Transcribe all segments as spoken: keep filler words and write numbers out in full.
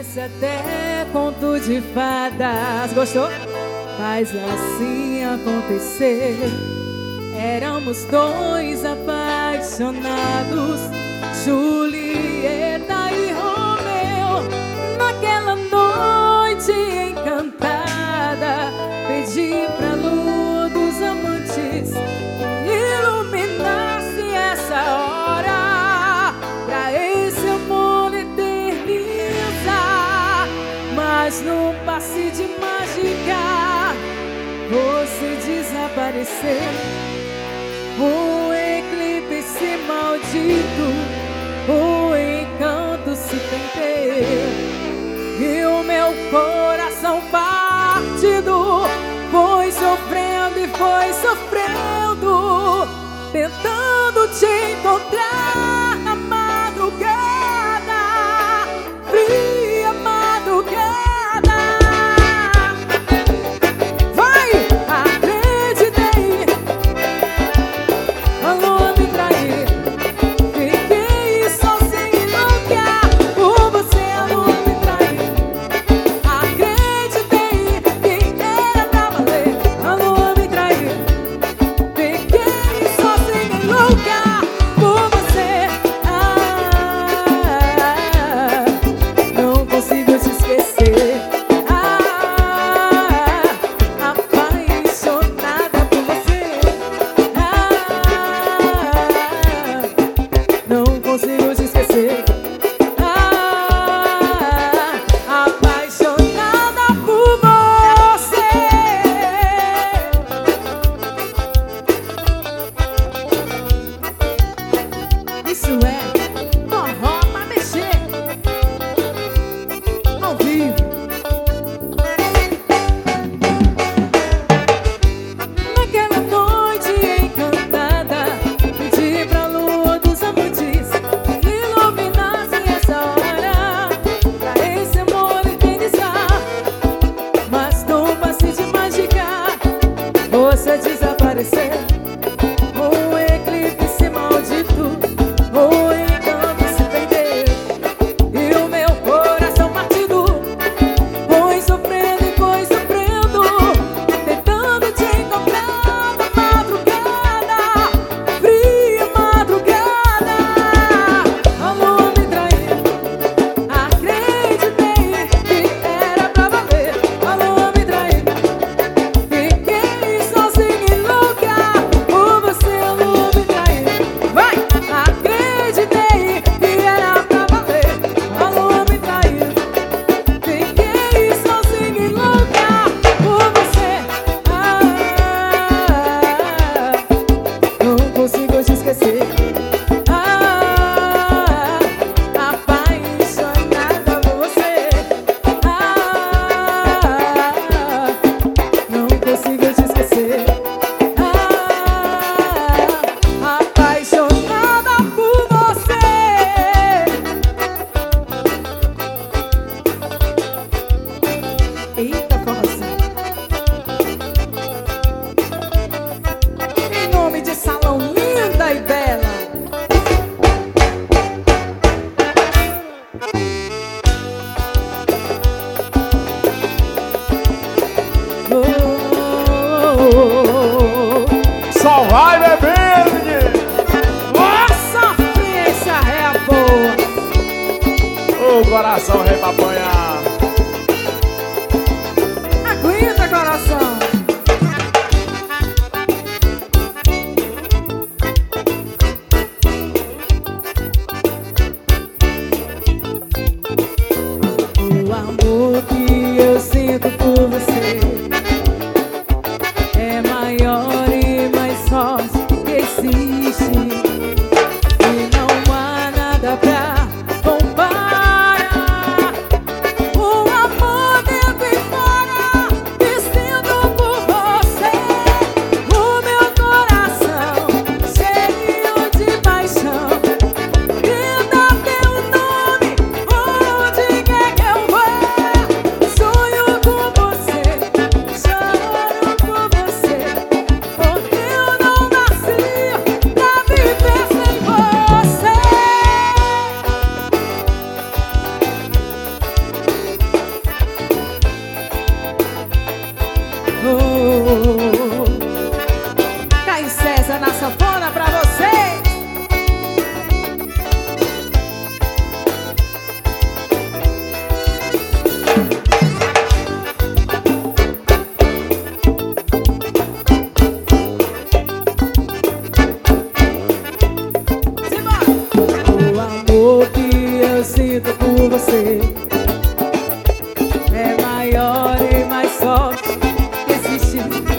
Parece até conto de fadas. Gostou? Faz assim acontecer. Éramos dois apaixonados, Julieta e Romeu. Naquela noite encantada, pedi pra lua dos amantes iluminasse essa hora, pra esse amor eternizar. Mas num passe de mágica você desapareceu. O eclipse maldito, o encanto se perdeu, e o meu coração partido foi sofrendo e foi sofrendo, tentando te encontrar na madrugada, fria madrugada. Você desapareceu. O eclipse maldito, o encanto se perdeu, e o meu coração partido foi sofrendo e foi sofrendo, tentando te encontrar na madrugada, fria madrugada. A lua me traiu, acreditei que era pra valer. A lua me traiu, fiquei sozinha e louca por você. A lua me traiu, vai! Acreditei que era pra valer. A lua me traiu, fiquei sozinha e louca por você. Ah, não consigo te esquecer. Ah, apaixonada por você. Ah, não consigo te esquecer. Ah, apaixonada por você. Eita, forrozinho. Em nome de Salão Linda e Bela. Oh, oh, oh, oh. Só vai bebendo, menino. Nossa, friência é boa. O coração rei pra apanhar. Aguenta, coração. O amor que eu sinto por você é maior e mais forte que existe, e não há nada pra comparar. O amor dentro e fora, que sinto por por você é maior e mais forte que existe,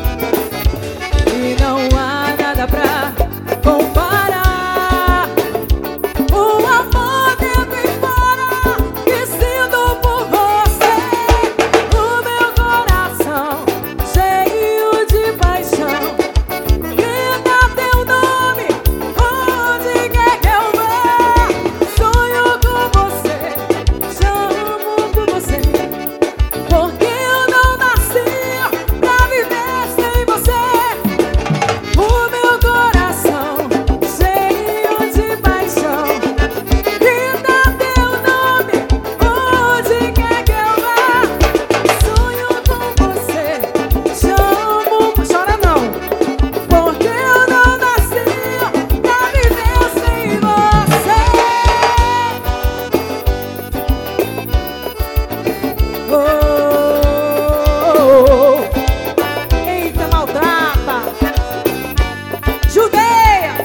e não há nada pra comparar. O amor dentro e fora que sinto por você, o meu coração cheio de paixão. Grita teu nome onde quer que eu vá. Sonho com você, chamo por você, porque eu não nasci pra viver sem você. O meu coração cheio de paixão. Grita teu nome onde quer que eu vá. Sonho com você, chamo. Chora não, porque eu não nasci pra viver sem você. Oh, oh, oh. Eita, maltrata, judeia.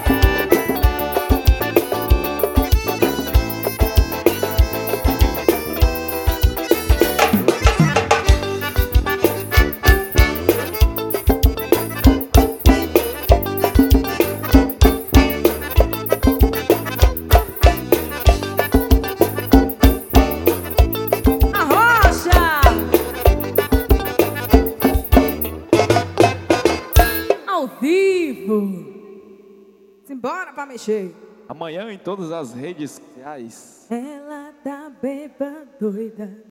Arrocha ao vivo. Simbora pra mexer. Amanhã em todas as redes sociais. Ela tá beba doida.